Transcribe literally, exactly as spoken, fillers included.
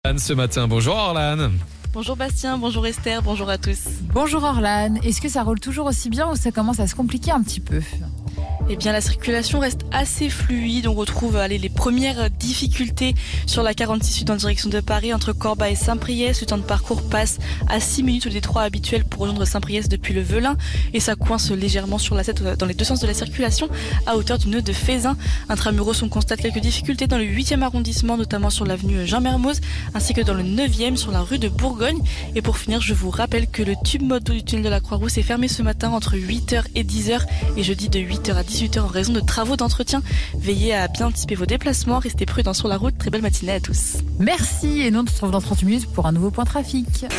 Orlan ce matin. Bonjour Orlan. Bonjour Bastien, bonjour Esther, bonjour à tous. Bonjour Orlan, est-ce que ça roule toujours aussi bien ou ça commence à se compliquer un petit peu ? Eh bien, la circulation reste assez fluide. On retrouve allez, les premières difficultés sur la quarante-six Sud en direction de Paris entre Corba et Saint-Priest. Le temps de parcours passe à six minutes au détroit habituel pour rejoindre Saint-Priest depuis le Velin. Et ça coince légèrement sur la sept dans les deux sens de la circulation à hauteur du nœud de Fézin. Intramuros, on constate quelques difficultés dans le huitième arrondissement, notamment sur l'avenue Jean-Mermoz, ainsi que dans le neuvième sur la rue de Bourgogne. Et pour finir, je vous rappelle que le tube moto du tunnel de la Croix-Rousse est fermé ce matin entre huit heures et dix heures et jeudi de huit heures à dix-huit heures en raison de travaux d'entretien. Veillez à bien anticiper vos déplacements, restez prudents sur la route. Très belle matinée à tous. Merci et nous on se retrouve dans trente minutes pour un nouveau point trafic.